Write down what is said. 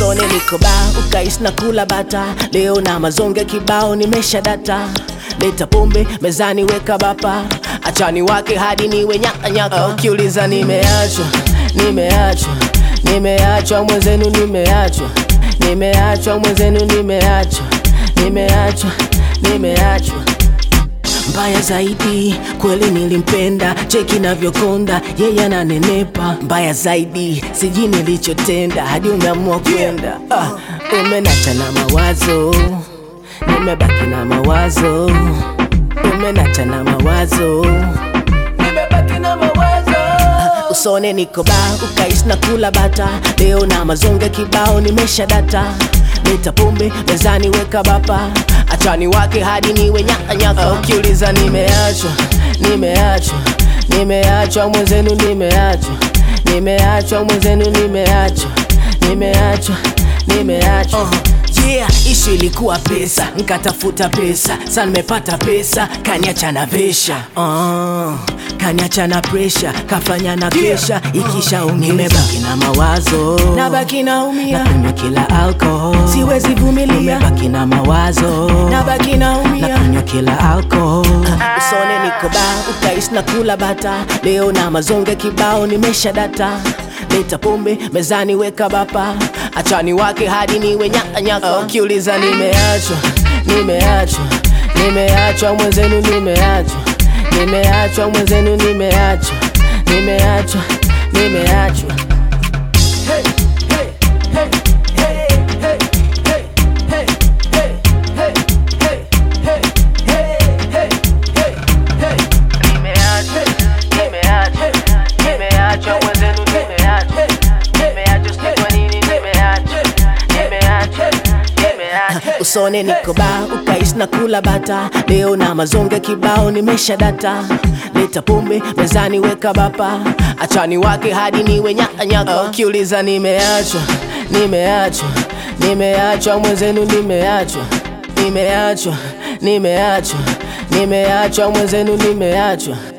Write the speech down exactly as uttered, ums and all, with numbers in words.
Usone niko ba, ukais na kula bata. Leo na mazonge kibao nimesha data. Leta pombe, mezani weka bapa. Achani wake hadi niwe nyaka nyaka. Ukiuliza nimeachwa, nimeachwa, nimeachwa mwenzenu nimeachwa. Nimeachwa mwenzenu nimeachwa. Nimeachwa, nimeachwa. Mbaya zaidi, kweli nilimpenda. Cheki navyokonda, yeye ananenepa. Mbaya zaidi, sijui nilichotenda hadi umeamua kwenda. ah, Umenacha na mawazo, nimebaki na mawazo. Umenacha na mawazo, nimebaki na mawazo. Usone niko ba, ukais na kula bata. Leo na mazonge kibao nimesha data. Leta pombe, mezani weka bapa. Achani wake hadi niwe nyaka nyaka. Ukiuliza nimeachwa, nimeachwa, nimeachwa mwenzenu nimeachwa. Nimeachwa mwenzenu nimeachwa. Nimeachwa, nimeachwa. uh. Yeah, ishu ilikuwa pesa, nkatafuta pesa. Sa nimepata pesa, kaniacha na vesha. uh, Kaniacha na pressure, kafanya na kesha. Ikisha umeza, nimebaki na mawazo, nabaki na umia. Nakunywa kila alcohol, siwezi vumilia. Nimebaki na mawazo, nabaki na umia. Nakunywa kila alcohol. Usone niko ba, ukais na kula bata. Leo na mazonge kibao nimesha data. Leta pombe, mezani weka bapa. Achani wake hadi niwe nyaka nyaka. Ukiuliza nimeachwa, nimeachwa, nimeachwa mwenzenu nimeachwa. Nimeachwa mwenzenu nimeachwa. Nimeachwa, nimeachwa. Hey, hey, hey, hey, hey, hey, hey, hey, hey, hey, hey, hey, hey, hey. Nimeachwa, nimeachwa, nimeachwa mwenzenu nimeachwa. Nimeachwa sijua nini nimeachwa. Nimeachwa, nimeachwa. Usone niko ba, ukais na kula bata. Leo na mazonge kibao nimesha data. Leta pombe, mezani weka bapa. Achani wake hadi niwe nyaka nyaka. Ukiuliza nimeachwa, nimeachwa, nimeachwa mwenzenu nimeachwa. Nimeachwa, nimeachwa, nimeachwa mwenzenu nimeachwa.